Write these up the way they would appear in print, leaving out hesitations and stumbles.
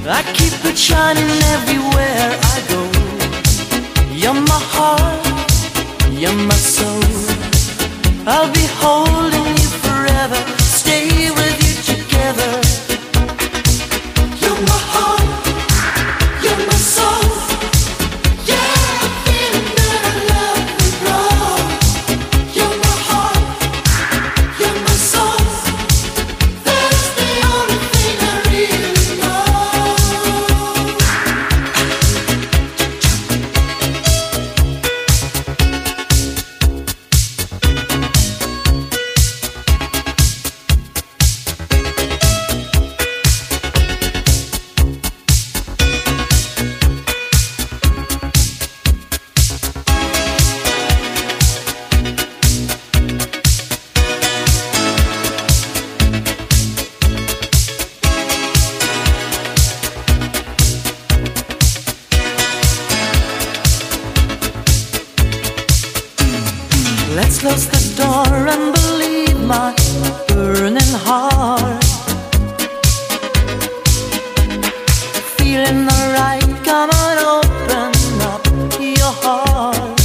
I keep it shining everywhere I go. You're my heart, you're my soul. I'll be holding you forever, stay with you together. You're my heart, you're my soul. Yeah, I'm feeling that I love you, wrong. You're my heart, you're my soul. That's the only thing I really know. Let's close the door and believe my burning heart. Feeling alright, come on, open up your heart.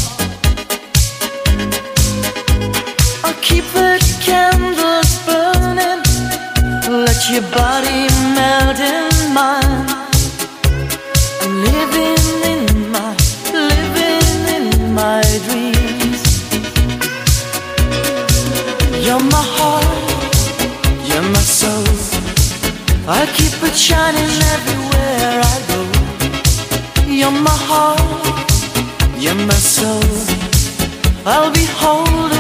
I'll keep the candles burning, let your body melt in mine. I'm living in my dreams. You're my heart, you're my soul. I keep it shining everywhere I go. You're my heart, you're my soul. I'll be holding